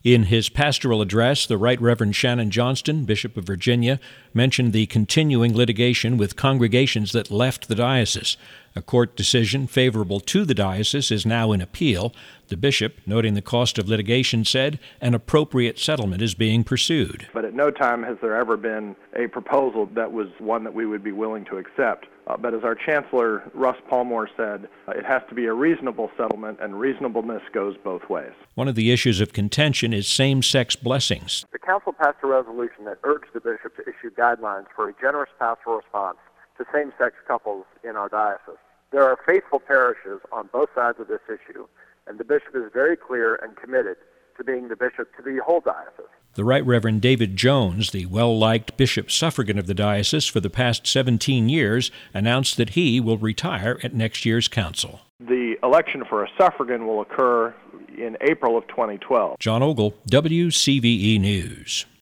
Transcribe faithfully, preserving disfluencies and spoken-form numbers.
In his pastoral address, the Right Reverend Shannon Johnston, Bishop of Virginia, mentioned the continuing litigation with congregations that left the diocese. A court decision favorable to the diocese is now in appeal. The bishop, noting the cost of litigation, said an appropriate settlement is being pursued. But at no time has there ever been a proposal that was one that we would be willing to accept. Uh, but as our Chancellor, Russ Palmore, said, uh, it has to be a reasonable settlement, and reasonableness goes both ways. One of the issues of contention is same-sex blessings. The Council passed a resolution that urged the bishop to issue guidelines for a generous pastoral response to same-sex couples in our diocese. There are faithful parishes on both sides of this issue, and the bishop is very clear and committed to being the bishop to the whole diocese. The Right Reverend David Jones, the well-liked bishop suffragan of the diocese for the past seventeen years, announced that he will retire at next year's council. The election for a suffragan will occur in April of twenty twelve. John Ogle, W C V E News.